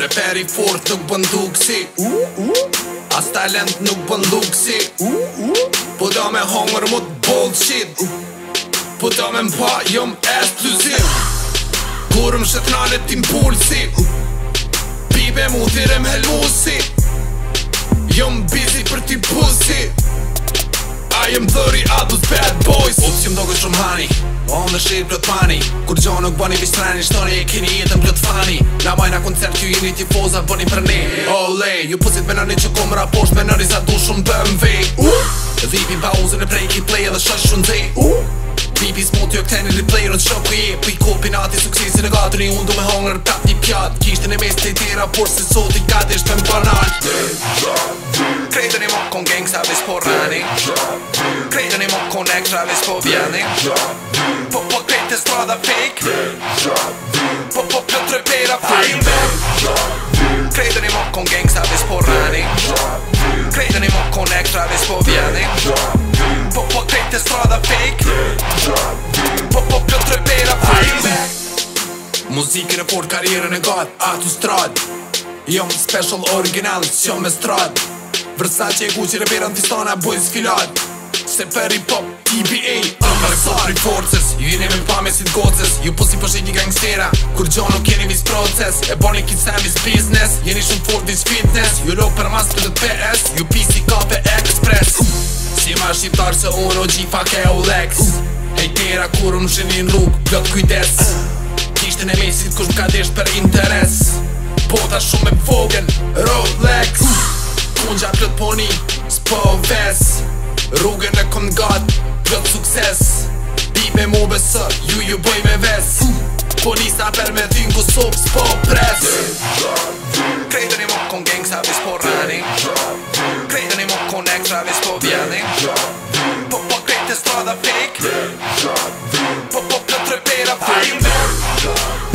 Reperi fort nuk bën duksi As talent nuk bën luksi Po do me hongër mu bullshit Po do me mpa jom ekskluziv Kur më shetnanet impulsi Bibe mu thirem helmusi Jom busy për ti pussy I am 30 others bad boys Ups jom dogo shumë hani On the shit plot money Kur gjo nuk bani vistrani Shtoni e kini jetën plot fani Na majna koncert ju jeni tifoza bëni për ne Ole, ju pusit me nëni që kom raposht Me nëri za du shumë BMW Dhipi pauzën e prejki play edhe shash shumë dze Bibi s'mut jo këteni replay rët shoku je Pi kopin ati suksesin e gatëri Unë du me hongër prap një pjat Kishtën e mes të i tira Por se sot i gati ishtë me m'banal Krejtën i mo kon gangsta vis po rani Krejtën i mo kon extra vis po vjeni Po krejtë e strada fake Po plët repera fake Krejtën i mo kon gangsta vis po rani Krejtën i mo kon extra vis po vjeni Po krejtë e strada fake Po plët repera fake Muzikën e fort karierën e gat Atu strad Jom special original S'jom me strad Versace e Gucci reperan fistana boys filat Se për hip-hop TBA Ambarsari forces Ju jeni me pa me si t'gocës Ju pusi për shiki gangstera Kur gjo nuk jeni vis proces E boni kit sen vis business Jeni shumë fort vis fitness Ju lok për mas 50 PS Ju pisi kafe express Si ma shqiptar se unë o gjifa ke o lex Hejtera kur unë shini në rrug Plot kujdes Kishtën e mesit kush m'ka desht për interes Bota shumë me vogën Rolex Kunja plot poni S'po ves Rrugën e kom gat Plot sukses Bibe mu besë Ju boj me ves Polisa per me thyn Kosov s'po pres Krejtën i mo kon gangsta vis po rani Krejtën i mo kon extra vis po vjeni Po krejtë e strada fake Po plot repera fake